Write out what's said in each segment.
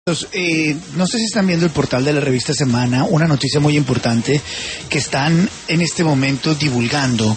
No sé si están viendo el portal de la revista Semana, una noticia muy importante que están en este momento divulgando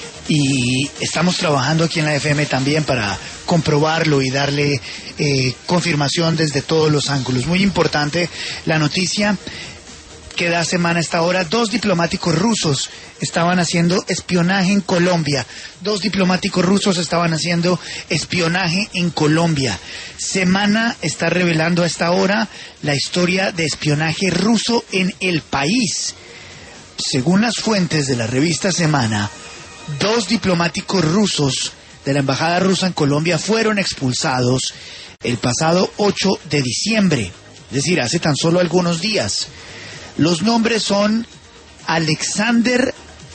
y estamos trabajando aquí en la FM también para comprobarlo y darle confirmación desde todos los ángulos. Muy importante la noticia que da Semana a esta hora. 2 diplomáticos rusos estaban haciendo espionaje en Colombia. 2 diplomáticos rusos estaban haciendo espionaje en Colombia. Semana está revelando a esta hora la historia de espionaje ruso en el país. Según las fuentes de la revista Semana, 2 diplomáticos rusos de la embajada rusa en Colombia fueron expulsados el pasado 8 de diciembre, es decir, hace tan solo algunos días. Los nombres son Alexander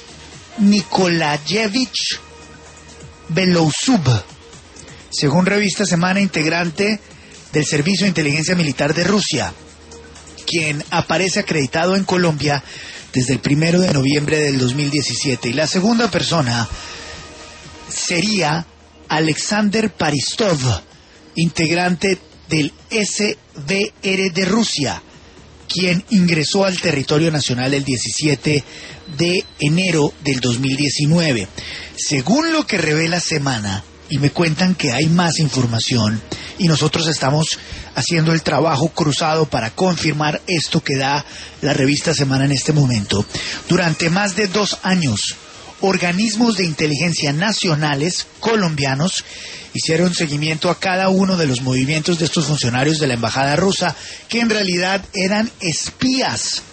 Nikolayevich Belousov, según revista Semana, integrante del Servicio de Inteligencia Militar de Rusia, quien aparece acreditado en Colombia desde el 1 de noviembre del 2017. Y la segunda persona sería Alexander Paristov, integrante del SVR de Rusia, quien ingresó al territorio nacional el 17 de enero del 2019. Según lo que revela Semana, y me cuentan que hay más información, y nosotros estamos haciendo el trabajo cruzado para confirmar esto que da la revista Semana en este momento. Durante más de 2 años, organismos de inteligencia nacionales colombianos hicieron seguimiento a cada uno de los movimientos de estos funcionarios de la embajada rusa, que en realidad eran espías.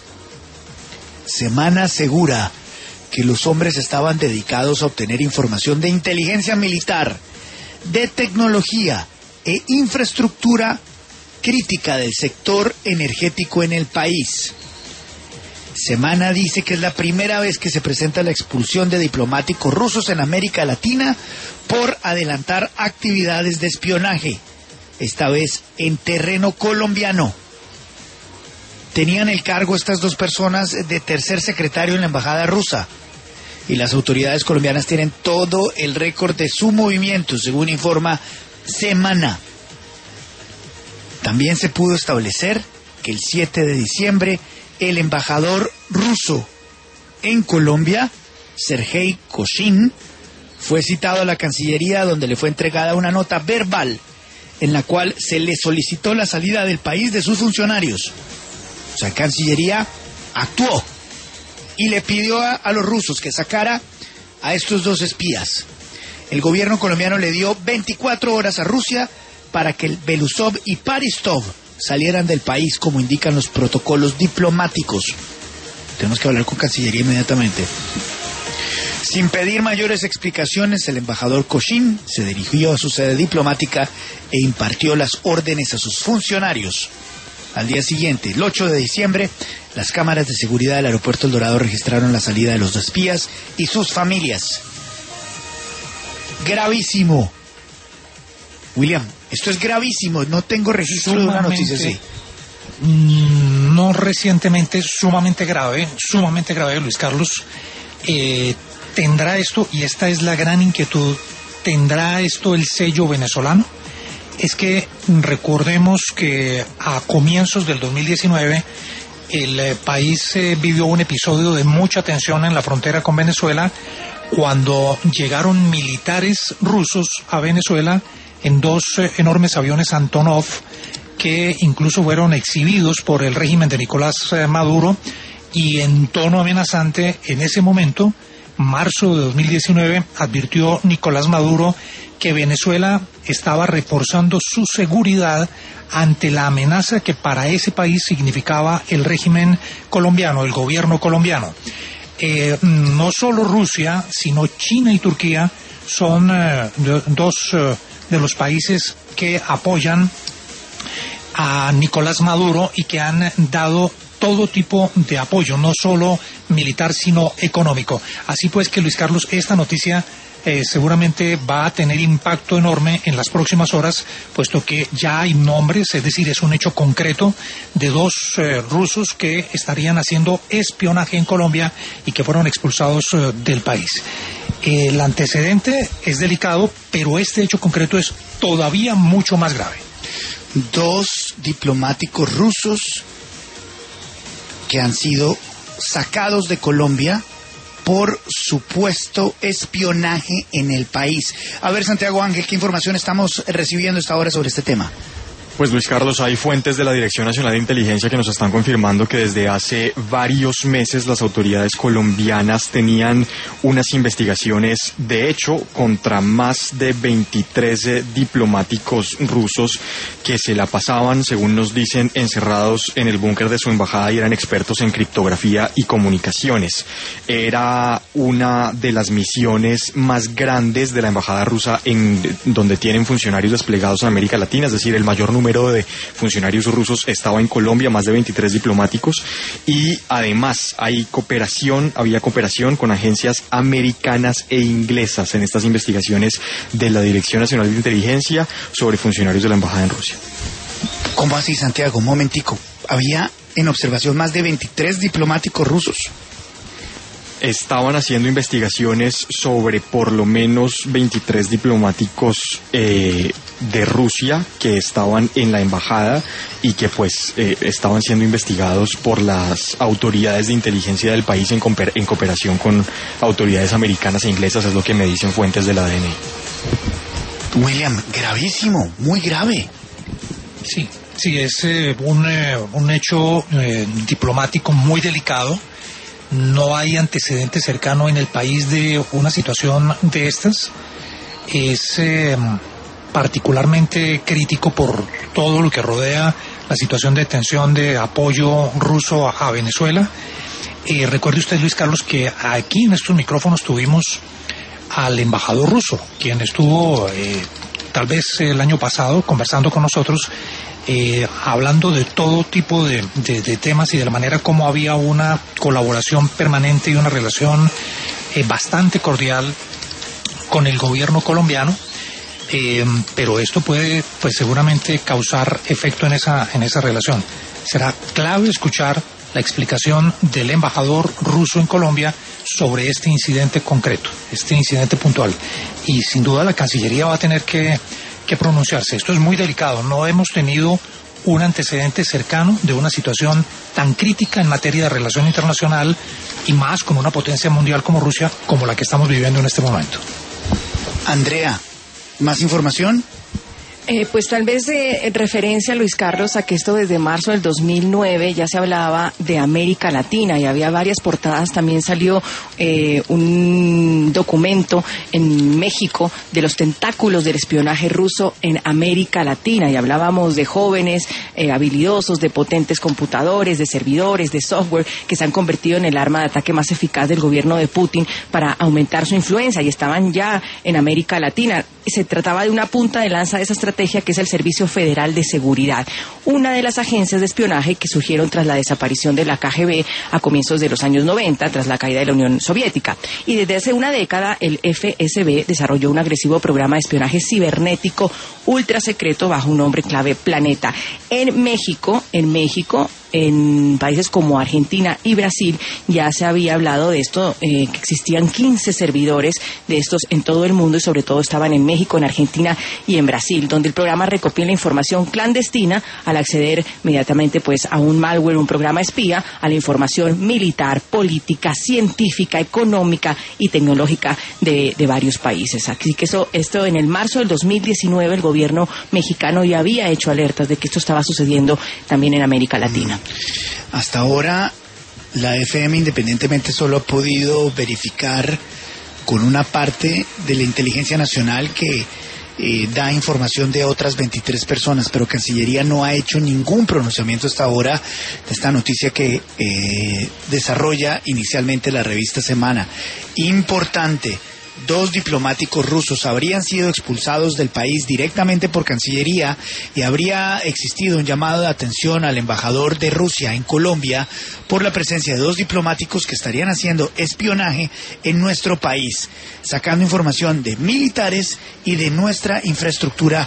Semana asegura que los hombres estaban dedicados a obtener información de inteligencia militar, de tecnología e infraestructura crítica del sector energético en el país. Semana dice que es la primera vez que se presenta la expulsión de diplomáticos rusos en América Latina por adelantar actividades de espionaje, esta vez en terreno colombiano. Tenían el cargo estas 2 personas de tercer secretario en la embajada rusa, y las autoridades colombianas tienen todo el récord de su movimiento, según informa Semana. También se pudo establecer que el 7 de diciembre el embajador ruso en Colombia, Sergei Koshin, fue citado a la Cancillería, donde le fue entregada una nota verbal en la cual se le solicitó la salida del país de sus funcionarios. O sea, Cancillería actuó y le pidió a los rusos que sacara a estos 2 espías. El gobierno colombiano le dio 24 horas a Rusia para que Belousov y Paristov salieran del país, como indican los protocolos diplomáticos. Tenemos que hablar con Cancillería inmediatamente. Sin pedir mayores explicaciones, el embajador Koshin se dirigió a su sede diplomática e impartió las órdenes a sus funcionarios. Al día siguiente, el 8 de diciembre, las cámaras de seguridad del aeropuerto El Dorado registraron la salida de los 2 espías y sus familias. Gravísimo. William, esto es gravísimo. No tengo registro de una noticia así. No recientemente, sumamente grave, Luis Carlos. ¿Tendrá esto, y esta es la gran inquietud, tendrá esto el sello venezolano? Es que recordemos que a comienzos del 2019 el país vivió un episodio de mucha tensión en la frontera con Venezuela, cuando llegaron militares rusos a Venezuela en 2 enormes aviones Antonov, que incluso fueron exhibidos por el régimen de Nicolás Maduro, y en tono amenazante, en ese momento, marzo de 2019, advirtió Nicolás Maduro que Venezuela estaba reforzando su seguridad ante la amenaza que para ese país significaba el régimen colombiano, el gobierno colombiano. No solo Rusia, sino China y Turquía son 2 de los países que apoyan a Nicolás Maduro y que han dado todo tipo de apoyo, no solo militar, sino económico. Así pues que, Luis Carlos, esta noticia seguramente va a tener impacto enorme en las próximas horas, puesto que ya hay nombres, es decir, es un hecho concreto de 2 rusos que estarían haciendo espionaje en Colombia y que fueron expulsados del país. El antecedente es delicado, pero este hecho concreto es todavía mucho más grave. 2 diplomáticos rusos que han sido sacados de Colombia por supuesto espionaje en el país. A ver, Santiago Ángel, ¿qué información estamos recibiendo esta hora sobre este tema? Pues Luis Carlos, hay fuentes de la Dirección Nacional de Inteligencia que nos están confirmando que desde hace varios meses las autoridades colombianas tenían unas investigaciones, de hecho, contra más de 23 diplomáticos rusos que se la pasaban, según nos dicen, encerrados en el búnker de su embajada y eran expertos en criptografía y comunicaciones. Era una de las misiones más grandes de la embajada rusa en donde tienen funcionarios desplegados en América Latina, es decir, el mayor número de funcionarios rusos estaba en Colombia, más de 23 diplomáticos, y además había cooperación con agencias americanas e inglesas en estas investigaciones de la Dirección Nacional de Inteligencia sobre funcionarios de la embajada en Rusia. ¿Cómo así, Santiago? Un momentico. Había en observación más de 23 diplomáticos rusos. Estaban haciendo investigaciones sobre por lo menos 23 diplomáticos de Rusia que estaban en la embajada y que pues estaban siendo investigados por las autoridades de inteligencia del país en cooperación con autoridades americanas e inglesas, es lo que me dicen fuentes de la DNI. William, gravísimo, muy grave. Sí, es un hecho diplomático muy delicado. No hay antecedente cercano en el país de una situación de estas. Es particularmente crítico por todo lo que rodea la situación de tensión de apoyo ruso a Venezuela. Recuerde usted, Luis Carlos, que aquí en estos micrófonos tuvimos al embajador ruso, quien estuvo tal vez el año pasado conversando con nosotros, hablando de todo tipo de temas y de la manera como había una colaboración permanente y una relación bastante cordial con el gobierno colombiano, pero esto puede pues seguramente causar efecto en esa relación. Será clave escuchar la explicación del embajador ruso en Colombia sobre este incidente concreto, este incidente puntual, y sin duda la Cancillería va a tener que pronunciarse. Esto es muy delicado. No hemos tenido un antecedente cercano de una situación tan crítica en materia de relación internacional y más con una potencia mundial como Rusia, como la que estamos viviendo en este momento. Andrea, ¿más información? Pues tal vez en referencia, Luis Carlos, a que esto desde marzo del 2009 ya se hablaba de América Latina y había varias portadas. También salió un documento en México de los tentáculos del espionaje ruso en América Latina y hablábamos de jóvenes habilidosos, de potentes computadores, de servidores, de software que se han convertido en el arma de ataque más eficaz del gobierno de Putin para aumentar su influencia y estaban ya en América Latina. Se trataba de una punta de lanza de esa estrategia que es el Servicio Federal de Seguridad, una de las agencias de espionaje que surgieron tras la desaparición de la KGB a comienzos de los años 90, tras la caída de la Unión Soviética. Y desde hace una década el FSB desarrolló un agresivo programa de espionaje cibernético ultra secreto bajo un nombre clave Planeta. En México, en países como Argentina y Brasil ya se había hablado de esto, que existían 15 servidores de estos en todo el mundo y sobre todo estaban en México, en Argentina y en Brasil, donde el programa recopila información clandestina al acceder inmediatamente pues a un malware, un programa espía, a la información militar, política, científica, económica y tecnológica de varios países. Así que esto en el marzo del 2019 el gobierno mexicano ya había hecho alertas de que esto estaba sucediendo también en América Latina. Hasta ahora la FM independientemente solo ha podido verificar con una parte de la inteligencia nacional que da información de otras 23 personas, pero Cancillería no ha hecho ningún pronunciamiento hasta ahora de esta noticia que desarrolla inicialmente la revista Semana. Importante. 2 diplomáticos rusos habrían sido expulsados del país directamente por Cancillería y habría existido un llamado de atención al embajador de Rusia en Colombia por la presencia de 2 diplomáticos que estarían haciendo espionaje en nuestro país, sacando información de militares y de nuestra infraestructura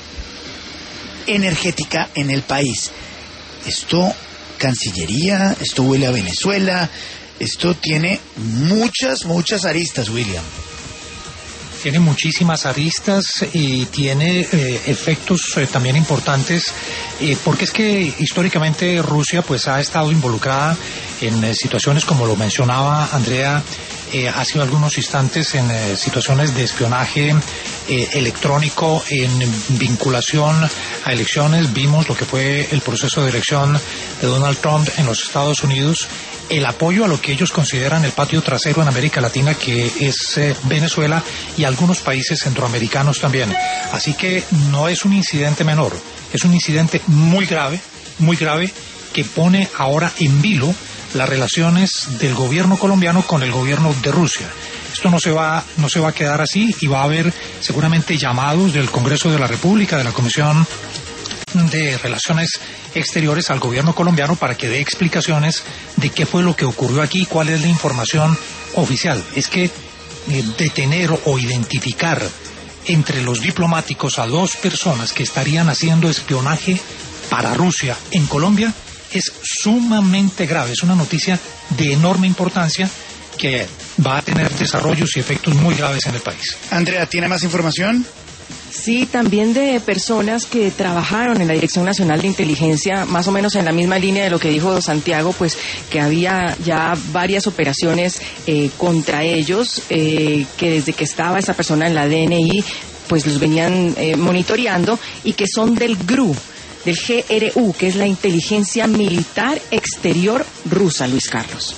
energética en el país. Esto, Cancillería, esto huele a Venezuela, esto tiene muchas aristas, William. tiene muchísimas aristas y tiene efectos también importantes, porque es que históricamente Rusia pues ha estado involucrada en situaciones, como lo mencionaba Andrea hace algunos instantes, en situaciones de espionaje electrónico, en vinculación a elecciones. Vimos lo que fue el proceso de elección de Donald Trump en los Estados Unidos, el apoyo a lo que ellos consideran el patio trasero en América Latina, que es Venezuela y algunos países centroamericanos también. Así que no es un incidente menor, es un incidente muy grave, que pone ahora en vilo las relaciones del gobierno colombiano con el gobierno de Rusia. Esto no se va a quedar así, y va a haber seguramente llamados del Congreso de la República, de la Comisión de Relaciones Exteriores, al gobierno colombiano para que dé explicaciones de qué fue lo que ocurrió aquí, cuál es la información oficial. Es que detener o identificar entre los diplomáticos a 2 personas que estarían haciendo espionaje para Rusia en Colombia es sumamente grave. Es una noticia de enorme importancia que va a tener desarrollos y efectos muy graves en el país. Andrea, ¿tiene más información? Sí, también de personas que trabajaron en la Dirección Nacional de Inteligencia, más o menos en la misma línea de lo que dijo Santiago, pues que había ya varias operaciones contra ellos, que desde que estaba esa persona en la DNI, pues los venían monitoreando, y que son del GRU, del GRU, que es la Inteligencia Militar Exterior Rusa, Luis Carlos.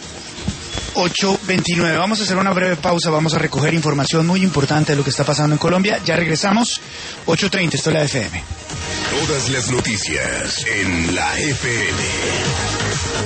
8:29. Vamos a hacer una breve pausa, vamos a recoger información muy importante de lo que está pasando en Colombia. Ya regresamos. 8:30, esto es la FM. Todas las noticias en la FM.